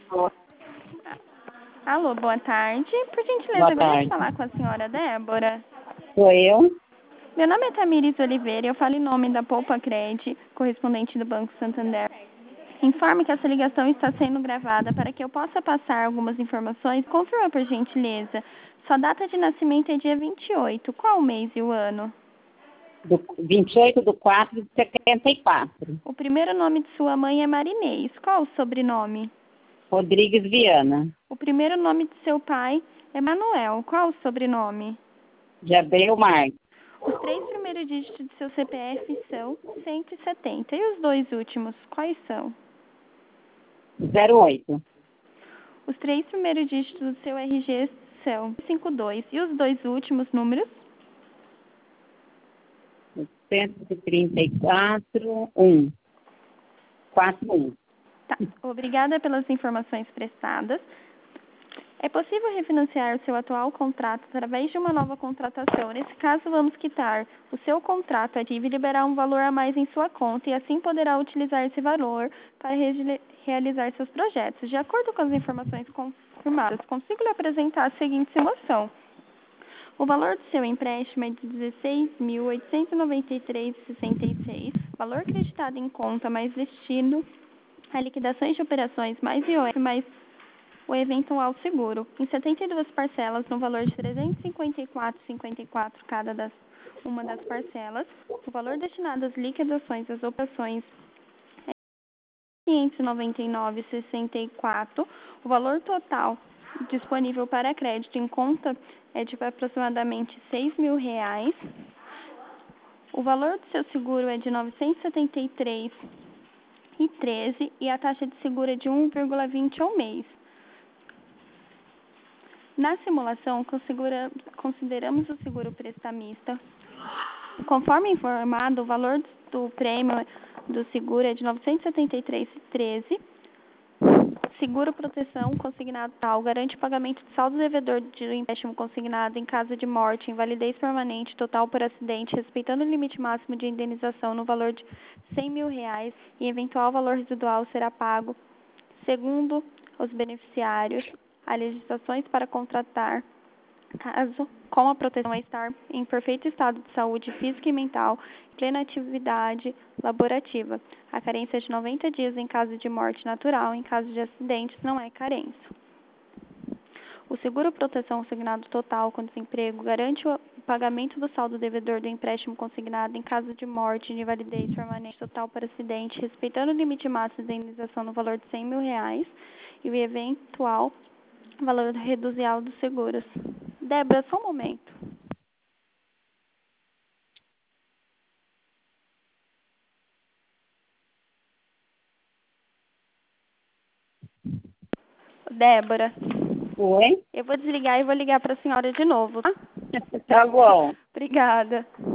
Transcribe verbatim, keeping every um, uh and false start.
Oi, Alô, boa tarde. Por gentileza, boa eu gostaria de tarde. falar com a senhora Débora. Sou eu? Meu nome é Tamires Oliveira e eu falo em nome da Poupa Cred, correspondente do Banco Santander. Informe que essa ligação está sendo gravada para que eu possa passar algumas informações. Confirma, por gentileza. Sua data de nascimento é dia vinte e oito. Qual o mês e o ano? Do vinte e oito de quatro de setenta e quatro. O primeiro nome de sua mãe é Marinês. Qual o sobrenome? Rodrigues Viana. O primeiro nome de seu pai é Manuel. Qual o sobrenome? De Abreu Marques. Os três primeiros dígitos do seu C P F são cento e setenta. E os dois últimos, quais são? zero oito. Os três primeiros dígitos do seu R G são cinquenta e dois. E os dois últimos números? cento e trinta e quatro, um. quatro um. Tá. Obrigada pelas informações prestadas. É possível refinanciar o seu atual contrato através de uma nova contratação. Nesse caso, vamos quitar o seu contrato ativo e liberar um valor a mais em sua conta e assim poderá utilizar esse valor para re realizar seus projetos. De acordo com as informações confirmadas, consigo lhe apresentar a seguinte simulação. O valor do seu empréstimo é de dezesseis mil oitocentos e noventa e três reais e sessenta e seis centavos, valor acreditado em conta mais destino a liquidações de operações mais I O F mais o eventual seguro, em setenta e duas parcelas, no valor de trezentos e cinquenta e quatro reais e cinquenta e quatro centavos cada das, uma das parcelas. O valor destinado às liquidações das operações é quinhentos e noventa e nove reais e sessenta e quatro centavos. O valor total disponível para crédito em conta é de aproximadamente seis mil reais. O valor do seu seguro é de novecentos e setenta e três reais e treze centavos e a taxa de seguro é de um vírgula vinte ao mês. Na simulação, consideramos o seguro prestamista. Conforme informado, o valor do prêmio do seguro é de novecentos e setenta e três reais e treze centavos. Seguro proteção consignado tal garante o pagamento de saldo devedor de empréstimo consignado em caso de morte, invalidez permanente total por acidente, respeitando o limite máximo de indenização no valor de cem mil reais e eventual valor residual será pago segundo os beneficiários. Há legislações para contratar, caso com a proteção a estar em perfeito estado de saúde física e mental, plena atividade laborativa. A carência é de noventa dias em caso de morte natural, em caso de acidentes não é carência. O seguro proteção consignado total com desemprego garante o pagamento do saldo devedor do empréstimo consignado em caso de morte, de invalidez permanente total por acidente, respeitando o limite máximo de indenização no valor de cem mil reais e o eventual valor reduzial dos seguros. Débora, só um momento. Débora, Oi? eu vou desligar e vou ligar para a senhora de novo, tá? Tá bom. Obrigada.